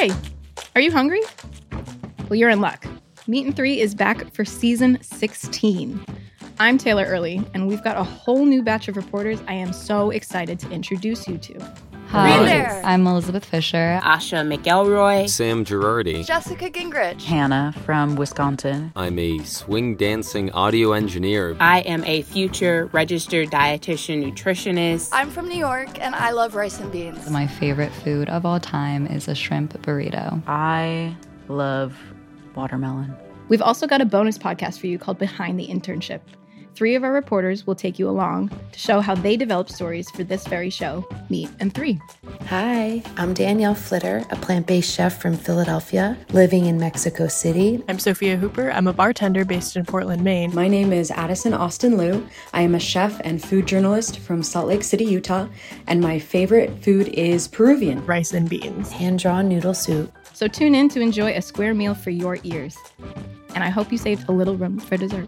Hey, are you hungry? Well, you're in luck. Meat and Three is back for season 16. I'm Taylor Early, and we've got a whole new batch of reporters I am so excited to introduce you to. Hi, there. I'm Elizabeth Fisher. Asha McElroy. Sam Girardi. Jessica Gingrich. Hannah from Wisconsin. I'm a swing dancing audio engineer. I am a future registered dietitian nutritionist. I'm from New York, and I love rice and beans. My favorite food of all time is a shrimp burrito. I love watermelon. We've also got a bonus podcast for you called Behind the Internship. 3 of our reporters will take you along to show how they developed stories for this very show, Meat and Three. Hi, I'm Danielle Flitter, a plant-based chef from Philadelphia, living in Mexico City. I'm Sophia Hooper. I'm a bartender based in Portland, Maine. My name is Addison Austin Liu. I am a chef and food journalist from Salt Lake City, Utah, and my favorite food is Peruvian. Rice and beans. Hand-drawn noodle soup. So tune in to enjoy a square meal for your ears. And I hope you saved a little room for dessert.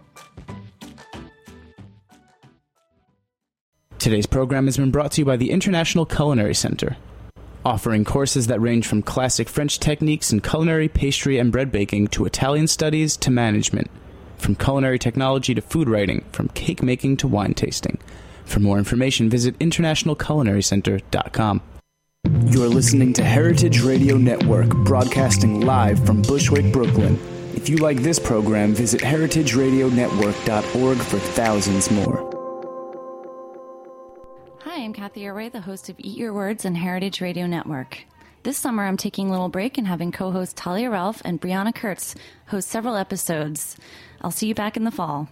Today's program has been brought to you by the International Culinary Center, offering courses that range from classic French techniques in culinary, pastry, and bread baking to Italian studies to management, from culinary technology to food writing, from cake making to wine tasting. For more information, visit internationalculinarycenter.com. You're listening to Heritage Radio Network, broadcasting live from Bushwick, Brooklyn. If you like this program, visit heritageradionetwork.org for thousands more. Hi, I'm Kathy Irway, the host of Eat Your Words and Heritage Radio Network. This summer, I'm taking a little break and having co-hosts Talia Ralph and Brianna Kurtz host several episodes. I'll see you back in the fall.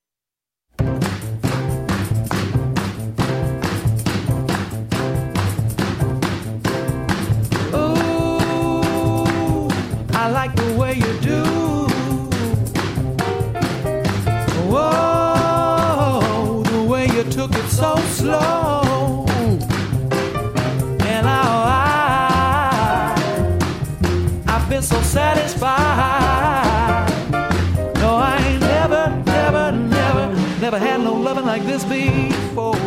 Ooh, I like the way you do. Whoa, the way you took it so slow. So satisfied. No, I ain't never had no loving like this before.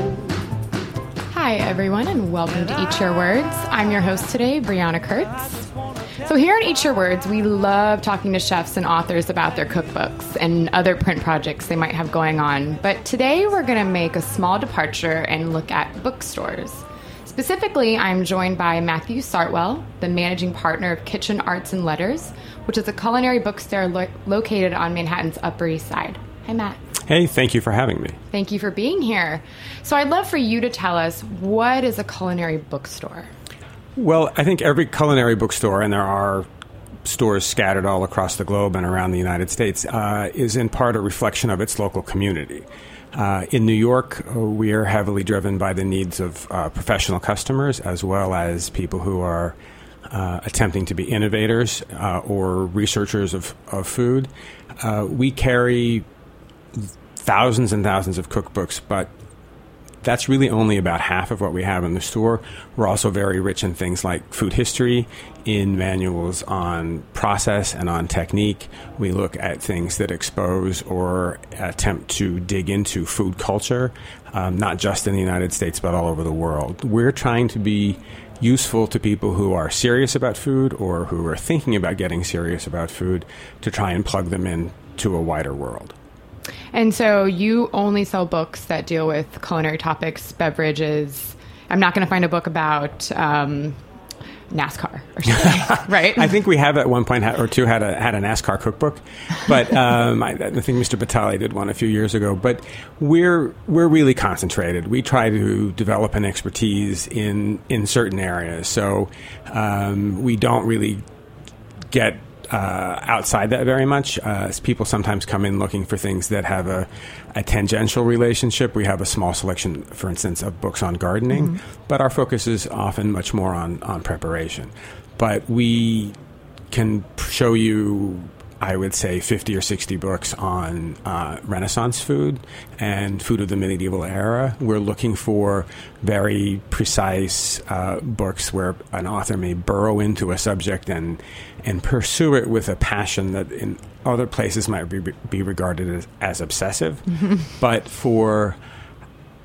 Hi, everyone, and welcome to Eat Your Words. I'm your host today, Brianna Kurtz. So here at Eat Your Words, we love talking to chefs and authors about their cookbooks and other print projects they might have going on. But today we're going to make a small departure and look at bookstores. Specifically, I'm joined by Matthew Sartwell, the managing partner of Kitchen Arts and Letters, which is a culinary bookstore located on Manhattan's Upper East Side. Hi, Matt. Hey, thank you for having me. Thank you for being here. So I'd love for you to tell us, what is a culinary bookstore? Well, I think every culinary bookstore, and there are stores scattered all across the globe and around the United States, is in part a reflection of its local community. In New York, we are heavily driven by the needs of professional customers as well as people who are attempting to be innovators or researchers of food. We carry thousands and thousands of cookbooks, but that's really only about half of what we have in the store. We're also very rich in things like food history, in manuals on process and on technique. We look at things that expose or attempt to dig into food culture, not just in the United States, but all over the world. We're trying to be useful to people who are serious about food or who are thinking about getting serious about food to try and plug them into a wider world. And so you only sell books that deal with culinary topics, beverages. I'm not going to find a book about NASCAR or something, right? I think we have at one point had a NASCAR cookbook, but I think Mr. Batali did one a few years ago. But we're really concentrated. We try to develop an expertise in certain areas, so we don't really get outside that very much. People sometimes come in looking for things that have a tangential relationship. We have a small selection, for instance, of books on gardening, but our focus is often much more on preparation. But we can show you, I would say, 50 or 60 books on Renaissance food and food of the medieval era. We're looking for very precise books where an author may burrow into a subject and pursue it with a passion that in other places might be regarded as obsessive. But for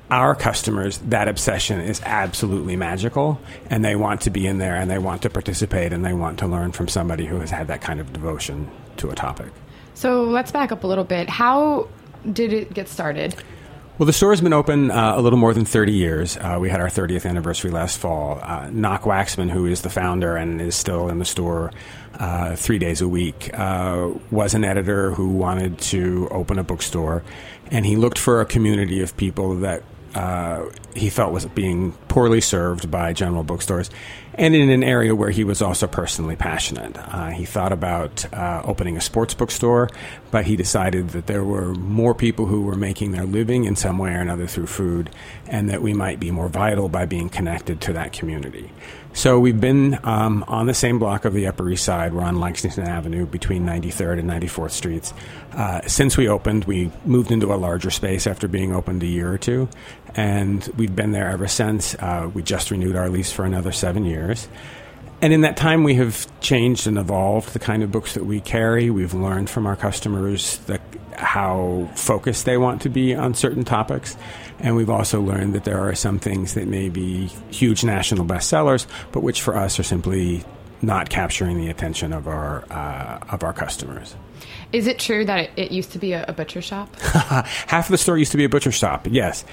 our customers, that obsession is absolutely magical, and they want to be in there, and they want to participate, and they want to learn from somebody who has had that kind of devotion to a topic. So let's back up a little bit. How did it get started? Well, the store has been open a little more than 30 years. We had our 30th anniversary last fall. Nock Waxman, who is the founder and is still in the store 3 days a week, was an editor who wanted to open a bookstore, and he looked for a community of people that he felt was being poorly served by general bookstores, and in an area where he was also personally passionate. He thought about opening a sports bookstore, but he decided that there were more people who were making their living in some way or another through food, and that we might be more vital by being connected to that community. So we've been on the same block of the Upper East Side. We're on Lexington Avenue between 93rd and 94th Streets. Since we opened, we moved into a larger space after being opened a year or two, and we've been there ever since. We just renewed our lease for another 7 years. And in that time, we have changed and evolved the kind of books that we carry. We've learned from our customers how focused they want to be on certain topics. And we've also learned that there are some things that may be huge national bestsellers, but which for us are simply not capturing the attention of our customers. Is it true that it used to be a butcher shop? Half of the store used to be a butcher shop, yes.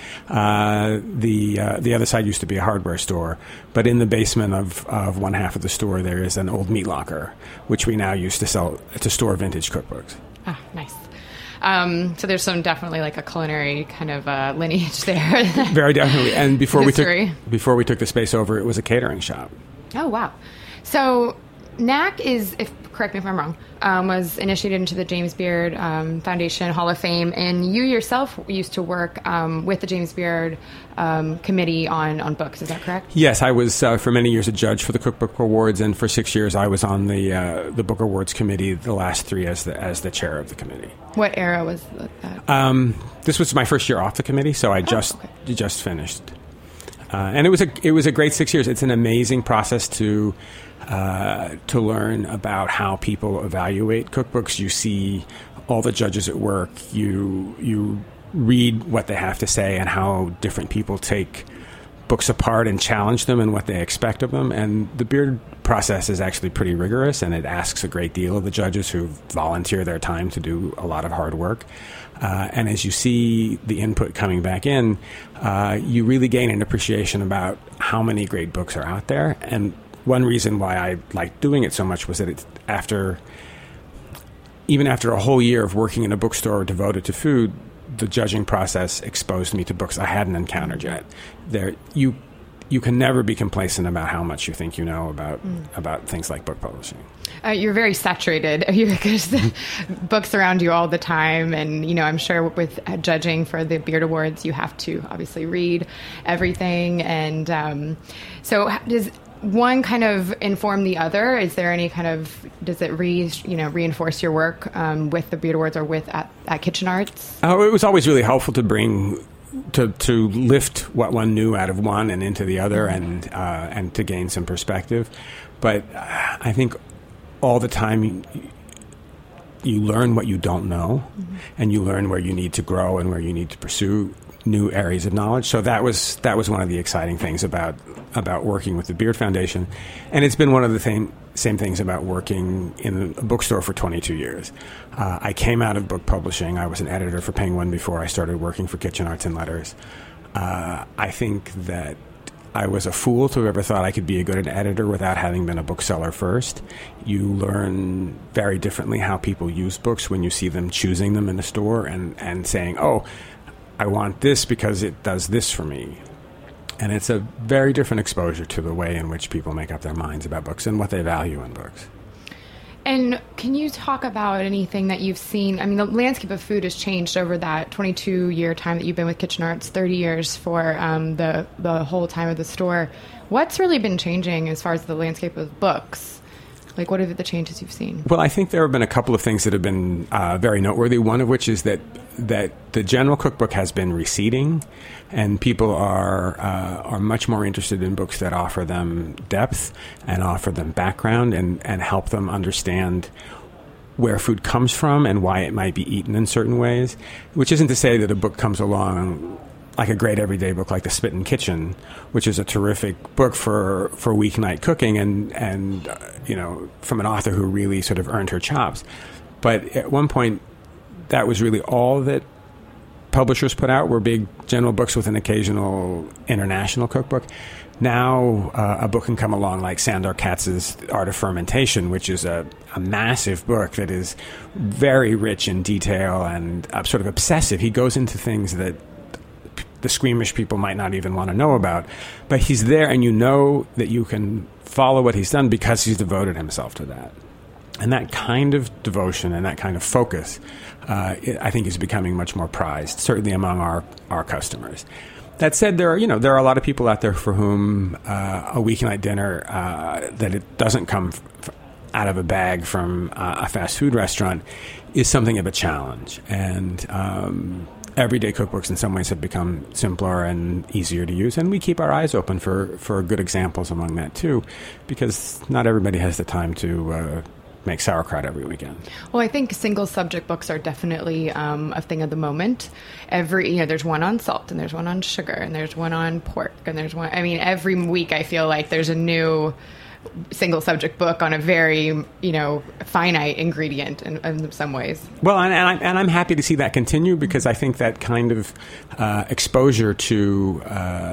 The other side used to be a hardware store. But in the basement of one half of the store, there is an old meat locker, which we now use to store vintage cookbooks. Ah, nice. So there's some definitely like a culinary kind of lineage there. Very definitely. And before we took the space over, it was a catering shop. Oh, wow. So NAC is, correct me if I'm wrong, was initiated into the James Beard Foundation Hall of Fame, and you yourself used to work with the James Beard committee on books. Is that correct? Yes, I was for many years a judge for the Cookbook Awards, and for 6 years I was on the Book Awards committee. The last 3 as the chair of the committee. What era was that? This was my first year off the committee, so I just finished, and it was a great 6 years. It's an amazing process to learn about how people evaluate cookbooks. You see all the judges at work. You read what they have to say and how different people take books apart and challenge them and what they expect of them. And the Beard process is actually pretty rigorous, and it asks a great deal of the judges who volunteer their time to do a lot of hard work. And as you see the input coming back in, you really gain an appreciation about how many great books are out there. And one reason why I liked doing it so much was that even after a whole year of working in a bookstore devoted to food, the judging process exposed me to books I hadn't encountered yet. You can never be complacent about how much you think you know about things like book publishing. You're very saturated because books around you all the time, and I'm sure with judging for the Beard Awards, you have to obviously read everything. And so, does one kind of inform the other? Is there any kind of, does it reinforce your work with the Beard Awards or at Kitchen Arts? Oh, it was always really helpful to bring to lift what one knew out of one and into the other, and to gain some perspective. But I think all the time you learn what you don't know, and you learn where you need to grow and where you need to pursue new areas of knowledge. So that was one of the exciting things about working with the Beard Foundation, and it's been one of the same things about working in a bookstore for 22 years. I came out of book publishing. I was an editor for Penguin before I started working for Kitchen Arts and Letters. I think that I was a fool to have ever thought I could be a good editor without having been a bookseller first. You learn very differently how people use books when you see them choosing them in a store and saying, oh, I want this because it does this for me. And it's a very different exposure to the way in which people make up their minds about books and what they value in books. And can you talk about anything that you've seen? I mean, the landscape of food has changed over that 22-year time that you've been with Kitchen Arts, 30 years for the whole time of the store. What's really been changing as far as the landscape of books? Like, what are the changes you've seen? Well, I think there have been a couple of things that have been very noteworthy, one of which is that the general cookbook has been receding, and people are much more interested in books that offer them depth and offer them background and help them understand where food comes from and why it might be eaten in certain ways, which isn't to say that a book comes along like a great everyday book like The Spittin' Kitchen, which is a terrific book for weeknight cooking and from an author who really sort of earned her chops. But at one point, that was really all that publishers put out, were big general books with an occasional international cookbook. Now a book can come along like Sandor Katz's Art of Fermentation, which is a massive book that is very rich in detail and sort of obsessive. He goes into things that the squeamish people might not even want to know about. But he's there, and you know that you can follow what he's done because he's devoted himself to that. And that kind of devotion and that kind of focus, I think, is becoming much more prized, certainly among our customers. That said, there are a lot of people out there for whom a weeknight dinner that it doesn't come out of a bag from a fast food restaurant is something of a challenge. And everyday cookbooks in some ways have become simpler and easier to use, and we keep our eyes open for good examples among that too, because not everybody has the time to make sauerkraut every weekend. Well, I think single subject books are definitely a thing of the moment. There's one on salt, and there's one on sugar, and there's one on pork, and there's one. I mean, every week I feel like there's a new single subject book on a very finite ingredient in some ways. Well, and I'm happy to see that continue, because I think that kind of exposure to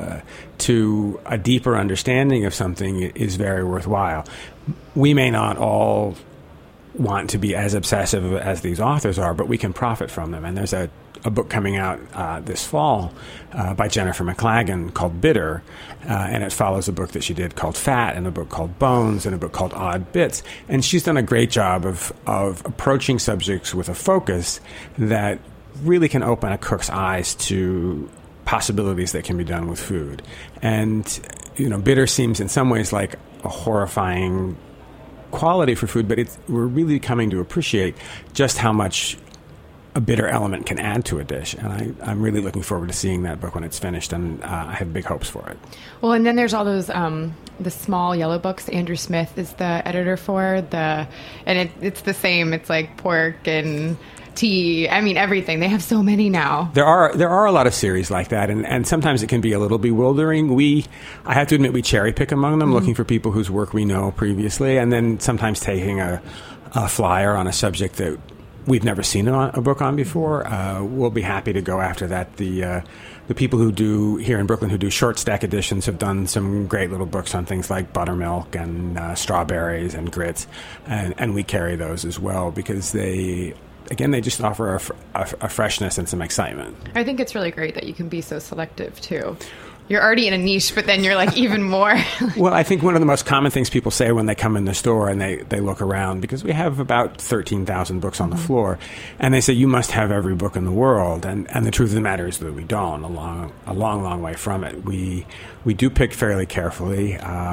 a deeper understanding of something is very worthwhile. We may not all want to be as obsessive as these authors are, but we can profit from them. And there's a book coming out this fall by Jennifer McLagan called Bitter, and it follows a book that she did called Fat, and a book called Bones, and a book called Odd Bits. And she's done a great job of approaching subjects with a focus that really can open a cook's eyes to possibilities that can be done with food. And Bitter seems in some ways like a horrifying quality for food, but we're really coming to appreciate just how much a bitter element can add to a dish. And I'm really looking forward to seeing that book when it's finished, and I have big hopes for it. Well, and then there's all those the small yellow books Andrew Smith is the editor for, and it's the same. It's like pork and tea. I mean, everything. They have so many now. There are a lot of series like that, and sometimes it can be a little bewildering. I have to admit, we cherry pick among them, looking for people whose work we know previously, and then sometimes taking a flyer on a subject that we've never seen a book on before. We'll be happy to go after that. The people who do here in Brooklyn who do short stack editions have done some great little books on things like buttermilk and strawberries and grits, and we carry those as well, because they just offer a freshness and some excitement. I think it's really great that you can be so selective, too. You're already in a niche, but then you're like even more. Well, I think one of the most common things people say when they come in the store and they look around, because we have about 13,000 books on the floor, and they say, you must have every book in the world. And the truth of the matter is that we don't, a long way from it. We do pick fairly carefully,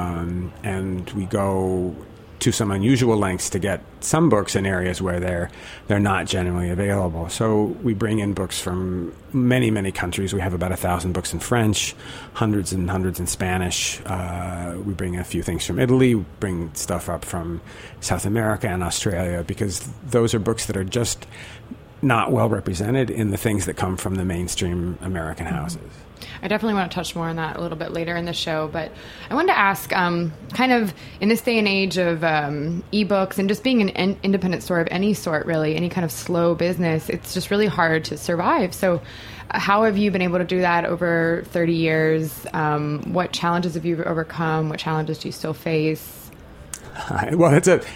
and we go to some unusual lengths to get some books in areas where they're not generally available. So we bring in books from many, many countries. We have about 1,000 books in French, hundreds and hundreds in Spanish. We bring a few things from Italy. We bring stuff up from South America and Australia, because those are books that are just not well represented in the things that come from the mainstream American houses. I definitely want to touch more on that a little bit later in the show, but I wanted to ask, kind of in this day and age of ebooks and just being an independent store of any sort, really, any kind of slow business, it's just really hard to survive. So how have you been able to do that over 30 years? What challenges have you overcome? What challenges do you still face? Well,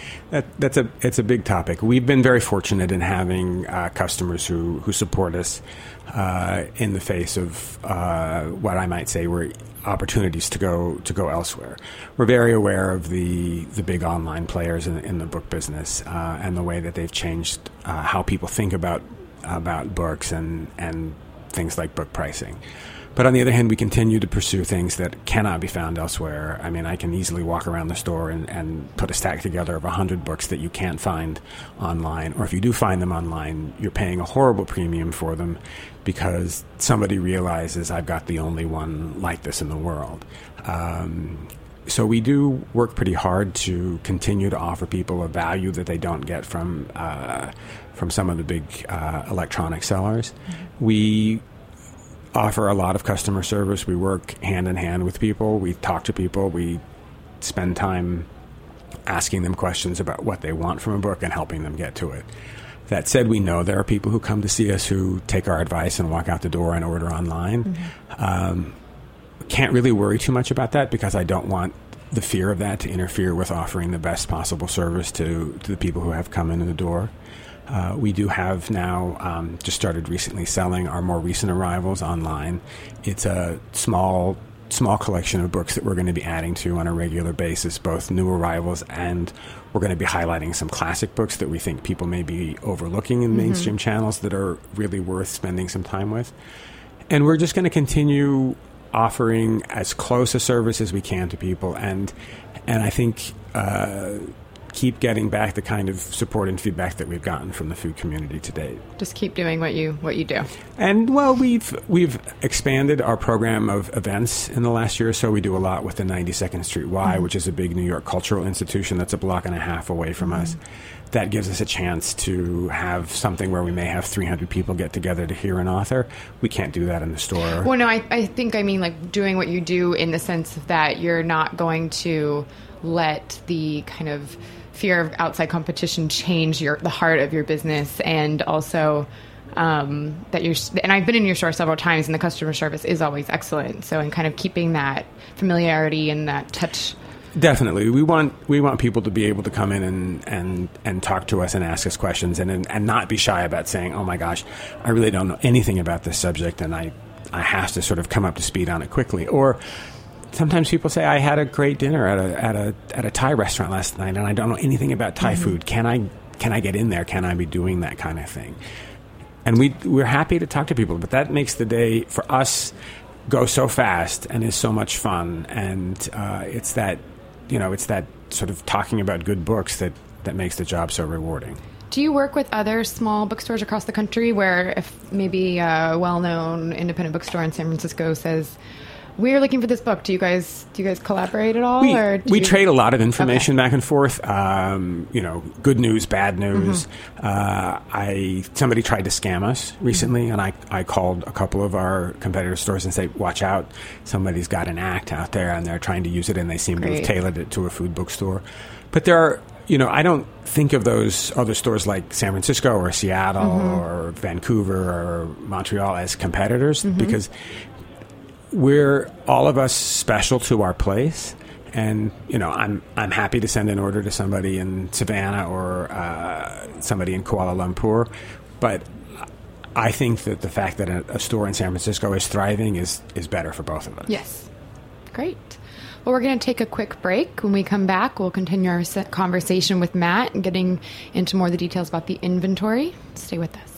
it's a big topic. We've been very fortunate in having customers who support us in the face of what I might say were opportunities to go elsewhere. We're very aware of the big online players in the book business and the way that they've changed how people think about books and things like book pricing. But on the other hand, we continue to pursue things that cannot be found elsewhere. I mean, I can easily walk around the store and put a stack together of 100 books that you can't find online. Or if you do find them online, you're paying a horrible premium for them because somebody realizes I've got the only one like this in the world. So we do work pretty hard to continue to offer people a value that they don't get from some of the big electronic sellers. We offer a lot of customer service. We work hand in hand with people. We talk to people. We spend time asking them questions about what they want from a book and helping them get to it. That said, we know there are people who come to see us who take our advice and walk out the door and order online. Can't really worry too much about that because I don't want the fear of that to interfere with offering the best possible service to the people who have come into the door. We do have now just started recently selling our more recent arrivals online. It's a small collection of books that we're going to be adding to on a regular basis, both new arrivals, and we're going to be highlighting some classic books that we think people may be overlooking in mainstream channels that are really worth spending some time with. And we're just going to continue offering as close a service as we can to people, and I think keep getting back the kind of support and feedback that we've gotten from the food community to date. Just keep doing what you do. And well, we've expanded our program of events in the last year or so. We do a lot with the 92nd Street Y, which is a big New York cultural institution that's a block and a half away from us. That gives us a chance to have something where we may have 300 people get together to hear an author. We can't do that in the store. Well, no, I think I mean like doing what you do in the sense that you're not going to let the kind of fear of outside competition change the heart of your business, and also that you're. And I've been in your store several times, and the customer service is always excellent. So, and kind of keeping that familiarity and that touch. Definitely, we want people to be able to come in and talk to us and ask us questions, and not be shy about saying, "Oh my gosh, I really don't know anything about this subject, and I have to sort of come up to speed on it quickly." Or sometimes people say, "I had a great dinner at a Thai restaurant last night, and I don't know anything about Thai food. Can I get in there? Can I be doing that kind of thing?" And we're happy to talk to people, but that makes the day for us go so fast and is so much fun, and it's that sort of talking about good books that makes the job so rewarding. Do you work with other small bookstores across the country where if maybe a well-known independent bookstore in San Francisco says, "We're looking for this book," do you guys collaborate at all? We trade a lot of information back and forth. Good news, bad news. Somebody tried to scam us recently, and I called a couple of our competitor stores and said, "Watch out! Somebody's got an act out there, and they're trying to use it, and they seem to have tailored it to a food bookstore." But there are, I don't think of those other stores like San Francisco or Seattle or Vancouver or Montreal as competitors because we're all of us special to our place, and I'm happy to send an order to somebody in Savannah or somebody in Kuala Lumpur, but I think that the fact that a store in San Francisco is thriving is better for both of us. Yes, great. Well, we're going to take a quick break. When we come back, we'll continue our conversation with Matt and getting into more of the details about the inventory. Stay with us.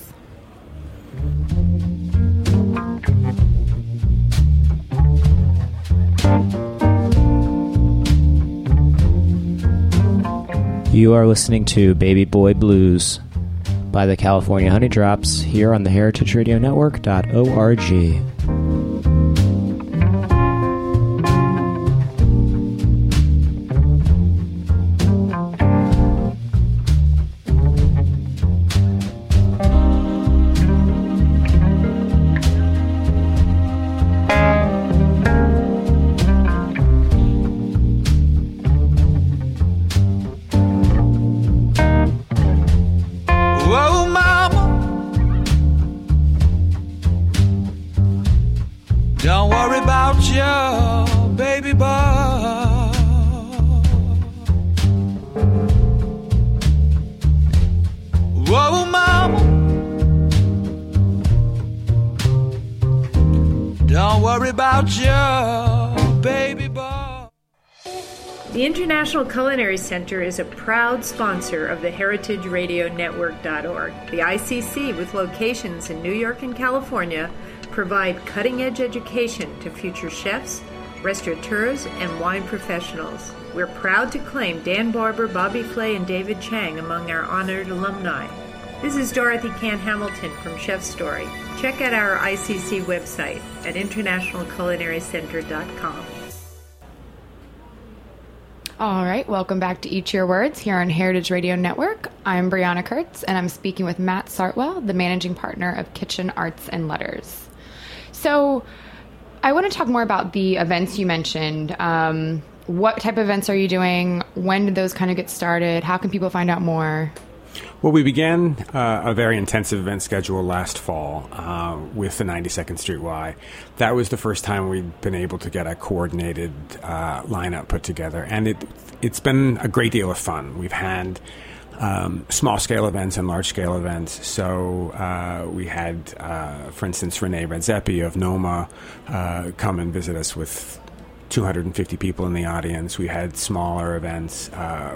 You are listening to Baby Boy Blues by the California Honey Drops here on the heritageradionetwork.org. The International Culinary Center is a proud sponsor of the heritageradionetwork.org. The ICC, with locations in New York and California, provide cutting-edge education to future chefs, restaurateurs, and wine professionals. We're proud to claim Dan Barber, Bobby Flay, and David Chang among our honored alumni. This is Dorothy Cann Hamilton from Chef Story. Check out our ICC website at internationalculinarycenter.com. All right, welcome back to Eat Your Words here on Heritage Radio Network. I'm Brianna Kurtz, and I'm speaking with Matt Sartwell, the managing partner of Kitchen Arts and Letters. So I want to talk more about the events you mentioned. What type of events are you doing? When did those kind of get started? How can people find out more? Well, we began a very intensive event schedule last fall with the 92nd Street Y. That was the first time we'd been able to get a coordinated lineup put together, and it's been a great deal of fun. We've had small-scale events and large-scale events. So we had, for instance, Renee Redzepi of Noma come and visit us with 250 people in the audience. We had smaller events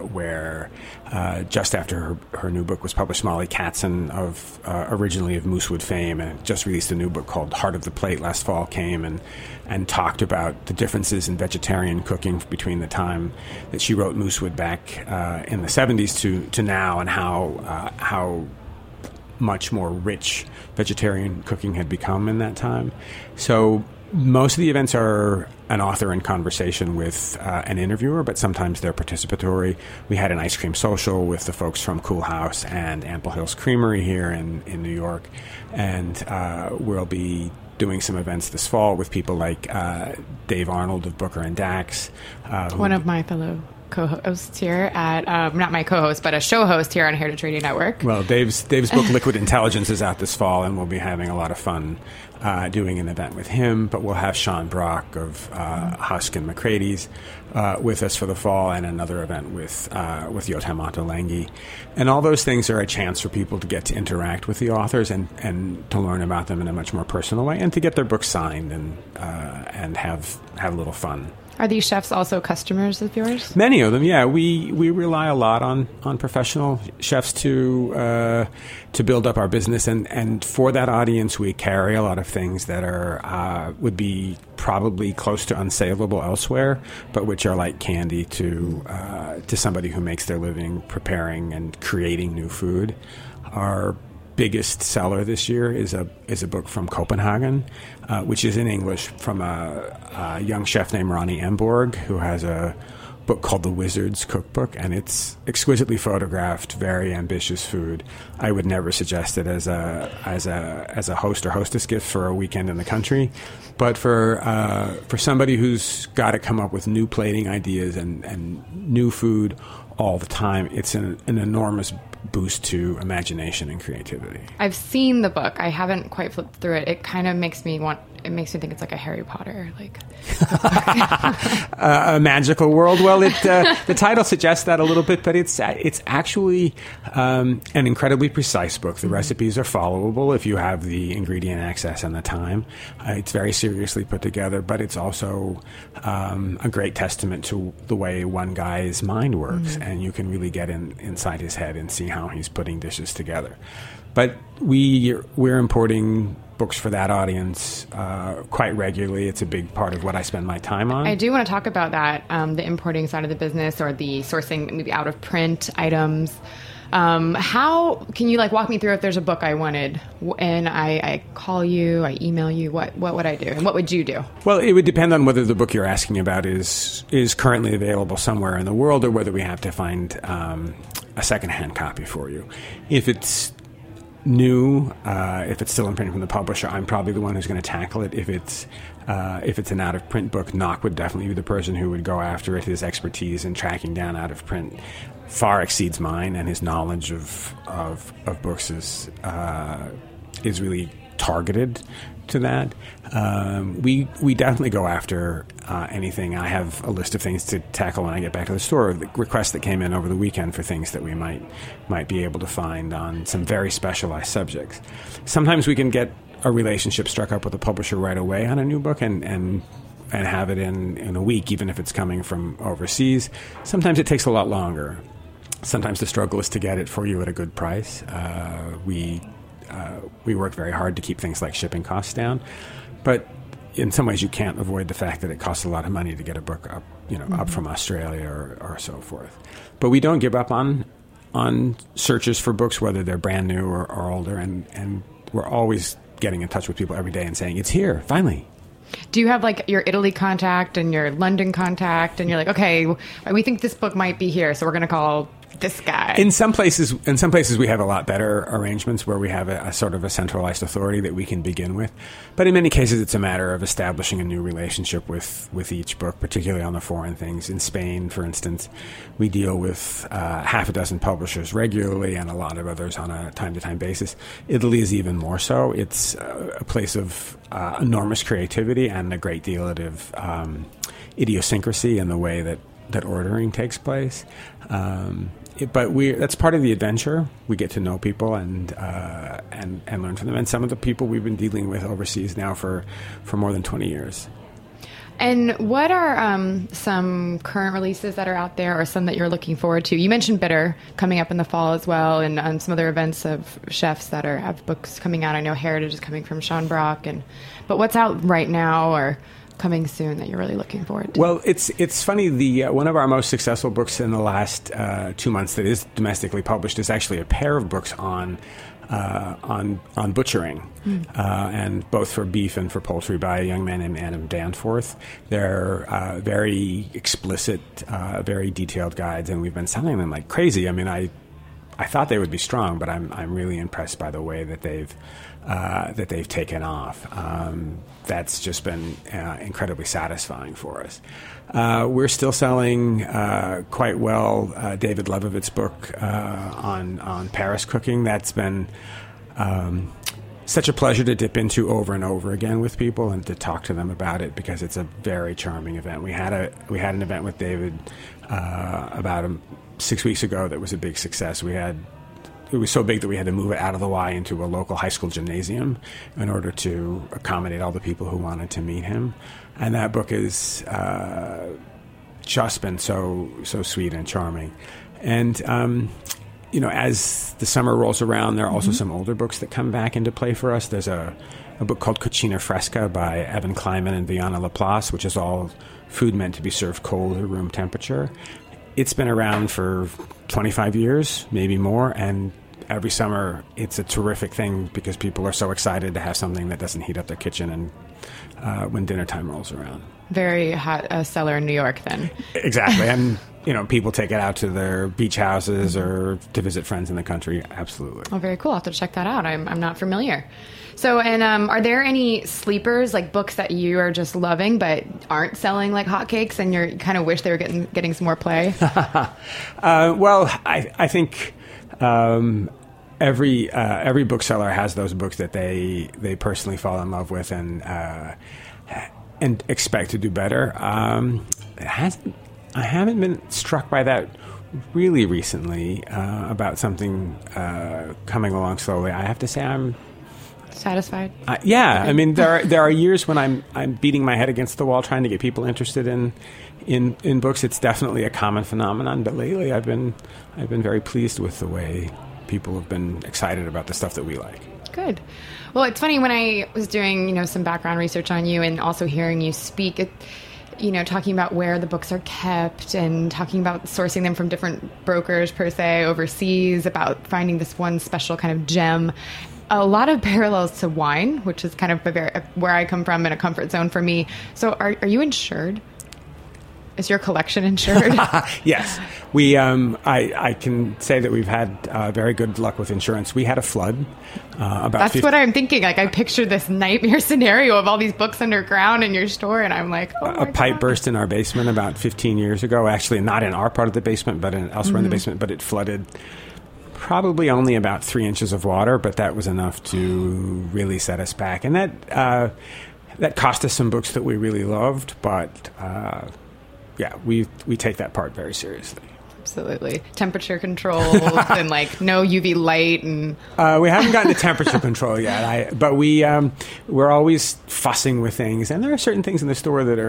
where just after her new book was published, Molly Katzen, originally of Moosewood fame, and just released a new book called Heart of the Plate last fall, came and talked about the differences in vegetarian cooking between the time that she wrote Moosewood back in the 70s to now, and how much more rich vegetarian cooking had become in that time. So most of the events are an author in conversation with an interviewer, but sometimes they're participatory. We had an ice cream social with the folks from Cool House and Ample Hills Creamery here in New York. And we'll be doing some events this fall with people like Dave Arnold of Booker and Dax. One of my fellow co-hosts here at, not my co-host, but a show host here on Heritage Radio Network. Well, Dave's book Liquid Intelligence is out this fall, and we'll be having a lot of fun doing an event with him. But we'll have Sean Brock of Husk and McCrady's with us for the fall, and another event with Yotam Ottolenghi. And all those things are a chance for people to get to interact with the authors and to learn about them in a much more personal way, and to get their books signed and have a little fun. Are these chefs also customers of yours? Many of them, yeah. We rely a lot on professional chefs to build up our business, and for that audience, we carry a lot of things that are would be probably close to unsaleable elsewhere, but which are like candy to somebody who makes their living preparing and creating new food. Our biggest seller this year is a book from Copenhagen, which is in English, from a young chef named Ronnie Emborg, who has a book called The Wizard's Cookbook, and it's exquisitely photographed, very ambitious food. I would never suggest it as a host or hostess gift for a weekend in the country, but for somebody who's got to come up with new plating ideas and new food all the time, it's an enormous boost to imagination and creativity. I've seen the book. I haven't quite flipped through it. It kind of makes me think it's like a Harry Potter, like a magical world. Well, the title suggests that a little bit, but it's actually an incredibly precise book. The recipes are followable if you have the ingredient access and the time. It's very seriously put together, but it's also a great testament to the way one guy's mind works, and you can really get inside his head and see how he's putting dishes together. But we're importing books for that audience quite regularly. It's a big part of what I spend my time on. I do want to talk about that, the importing side of the business, or the sourcing maybe out of print items. How can you walk me through if there's a book I wanted and I call you, I email you, what would I do and what would you do? Well, it would depend on whether the book you're asking about is currently available somewhere in the world, or whether we have to find a secondhand copy for you. If it's new, if it's still in print from the publisher, I'm probably the one who's going to tackle it. If it's an out-of-print book, Nock would definitely be the person who would go after it. His expertise in tracking down out-of-print far exceeds mine, and his knowledge of books is really targeted to that. We definitely go after anything. I have a list of things to tackle when I get back to the store, the requests that came in over the weekend for things that we might be able to find on some very specialized subjects. Sometimes we can get a relationship struck up with a publisher right away on a new book and have it in a week, even if it's coming from overseas. Sometimes it takes a lot longer. Sometimes the struggle is to get it for you at a good price. We work very hard to keep things like shipping costs down, but in some ways you can't avoid the fact that it costs a lot of money to get a book up, up from Australia or so forth. But we don't give up on searches for books, whether they're brand new or older, and we're always getting in touch with people every day and saying, it's here, finally. Do you have your Italy contact and your London contact, and you're like, okay, we think this book might be here, so we're going to call this guy. In some places, we have a lot better arrangements where we have a sort of a centralized authority that we can begin with. But in many cases, it's a matter of establishing a new relationship with each book, particularly on the foreign things. In Spain, for instance, we deal with half a dozen publishers regularly and a lot of others on a time-to-time basis. Italy is even more so. It's a place of enormous creativity and a great deal of idiosyncrasy in the way that ordering takes place. But that's part of the adventure. We get to know people and learn from them. And some of the people we've been dealing with overseas now for more than 20 years. And what are some current releases that are out there or some that you're looking forward to? You mentioned Bitter coming up in the fall as well, and some other events of chefs that have books coming out. I know Heritage is coming from Sean Brock. But what's out right now or coming soon that you're really looking forward to? Well, it's funny. One of our most successful books in the last 2 months that is domestically published is actually a pair of books on butchering, and both for beef and for poultry by a young man named Adam Danforth. They're very explicit, very detailed guides, and we've been selling them like crazy. I mean, I thought they would be strong, but I'm really impressed by the way that they've taken off. That's just been incredibly satisfying for us. We're still selling quite well David Levivitz's book on Paris cooking. That's been such a pleasure to dip into over and over again with people and to talk to them about it because it's a very charming event. We had an event with David about 6 weeks ago that was a big success. It was so big that we had to move it out of the Y into a local high school gymnasium in order to accommodate all the people who wanted to meet him. And that book is just been so sweet and charming. And, as the summer rolls around, there are also some older books that come back into play for us. There's a book called Cucina Fresca by Evan Kleiman and Vianna Laplace, which is all food meant to be served cold or room temperature. It's been around for 25 years, maybe more, and every summer it's a terrific thing because people are so excited to have something that doesn't heat up their kitchen and when dinner time rolls around. Very hot seller in New York, then. Exactly, and people take it out to their beach houses or to visit friends in the country. Absolutely. Oh, very cool. I'll have to check that out. I'm not familiar. So, and are there any sleepers, like books that you are just loving but aren't selling like hotcakes and you kind of wish they were getting some more play? Well, I think every bookseller has those books that they personally fall in love with and expect to do better. I haven't been struck by that really recently about something coming along slowly. I have to say I'm satisfied. Yeah, I mean there are years when I'm beating my head against the wall trying to get people interested in books. It's definitely a common phenomenon, but lately I've been very pleased with the way people have been excited about the stuff that we like. Good. Well, it's funny when I was doing some background research on you and also hearing you speak. Talking about where the books are kept and talking about sourcing them from different brokers per se overseas, about finding this one special kind of gem. A lot of parallels to wine, which is kind of where I come from and a comfort zone for me. So are you insured? Is your collection insured? Yes. We. I can say that we've had very good luck with insurance. We had a flood about That's what I'm thinking. Like, I pictured this nightmare scenario of all these books underground in your store, and I'm like, oh my God. Pipe burst in our basement about 15 years ago. Actually, not in our part of the basement, but elsewhere in the basement. But it flooded probably only about 3 inches of water, but that was enough to really set us back. And that cost us some books that we really loved, but... yeah, we take that part very seriously. Absolutely. Temperature controls and no UV light and... we haven't gotten to temperature control yet, but we're always fussing with things, and there are certain things in the store that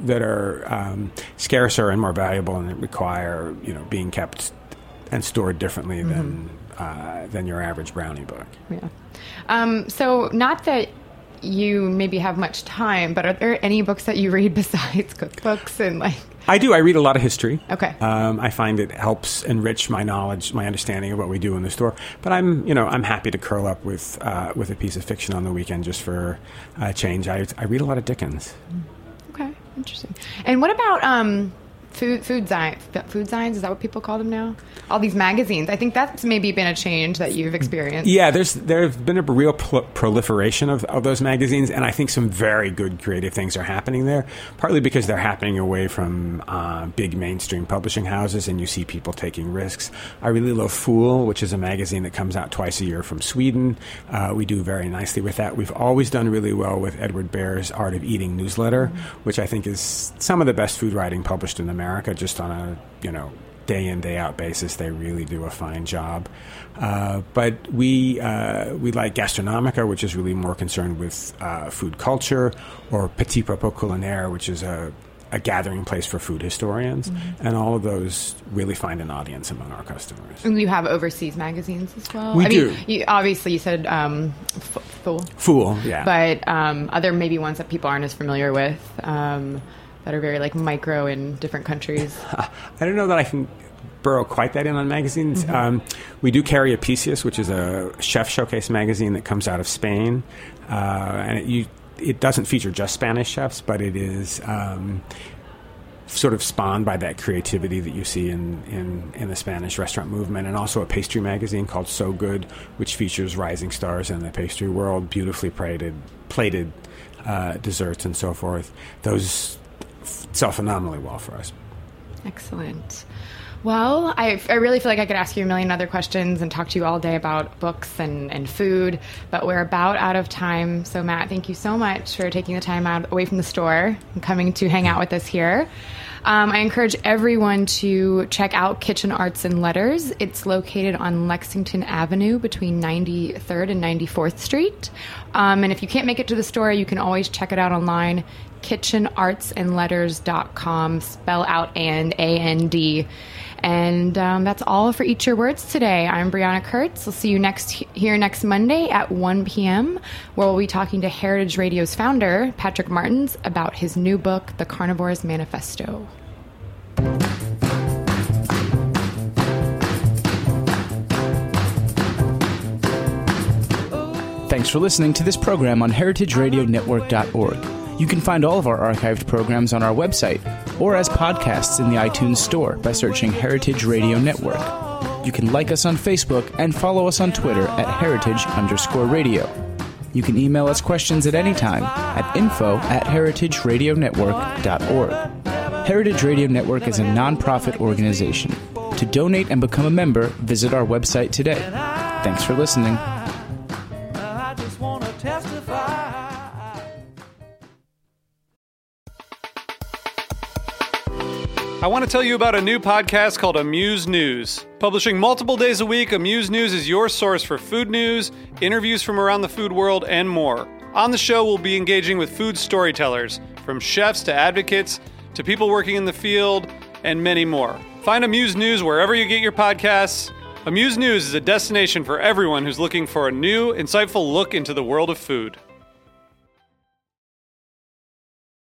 are scarcer and more valuable and that require being kept and stored differently than your average brownie book. Yeah. So not that you maybe have much time, but are there any books that you read besides cookbooks and I do. I read a lot of history. Okay. I find it helps enrich my knowledge, my understanding of what we do in the store. But I'm happy to curl up with a piece of fiction on the weekend just for a change. I read a lot of Dickens. Okay, interesting. And what about food signs. Is that what people call them now? All these magazines. I think that's maybe been a change that you've experienced. Yeah, there's been a real proliferation of those magazines, and I think some very good creative things are happening there, partly because they're happening away from big mainstream publishing houses, and you see people taking risks. I really love Fool, which is a magazine that comes out twice a year from Sweden. We do very nicely with that. We've always done really well with Edward Baer's Art of Eating newsletter, which I think is some of the best food writing published in America, just on a, day in, day out basis. They really do a fine job. But we like Gastronomica, which is really more concerned with food culture, or Petit Propos Culinaire, which is a gathering place for food historians. And all of those really find an audience among our customers. And you have overseas magazines as well? We do. Obviously, you said Fool. Fool, yeah. But other maybe ones that people aren't as familiar with, that are very micro in different countries. I don't know that I can burrow quite that in on magazines. We do carry Apicius, which is a chef showcase magazine that comes out of Spain. And it doesn't feature just Spanish chefs, but it is sort of spawned by that creativity that you see in the Spanish restaurant movement, and also a pastry magazine called So Good, which features rising stars in the pastry world, beautifully plated desserts and so forth. Those sell phenomenally well for us. Excellent. Well, I really feel like I could ask you a million other questions and talk to you all day about books and food, but we're about out of time. So, Matt, thank you so much for taking the time out away from the store and coming to hang out with us here. I encourage everyone to check out Kitchen Arts and Letters. It's located on Lexington Avenue between 93rd and 94th Street. And if you can't make it to the store, you can always check it out online, kitchenartsandletters.com, spell out A-N-D. And that's all for Eat Your Words today. I'm Brianna Kurtz. We'll see you next Monday at 1 p.m., where we'll be talking to Heritage Radio's founder, Patrick Martins, about his new book, The Carnivore's Manifesto. Thanks for listening to this program on heritageradionetwork.org. You can find all of our archived programs on our website or as podcasts in the iTunes Store by searching Heritage Radio Network. You can like us on Facebook and follow us on Twitter at @heritage_radio. You can email us questions at any time at info@heritageradionetwork.org. Heritage Radio Network is a nonprofit organization. To donate and become a member, visit our website today. Thanks for listening. I want to tell you about a new podcast called Amuse News. Publishing multiple days a week, Amuse News is your source for food news, interviews from around the food world, and more. On the show, we'll be engaging with food storytellers, from chefs to advocates to people working in the field, and many more. Find Amuse News wherever you get your podcasts. Amuse News is a destination for everyone who's looking for a new, insightful look into the world of food.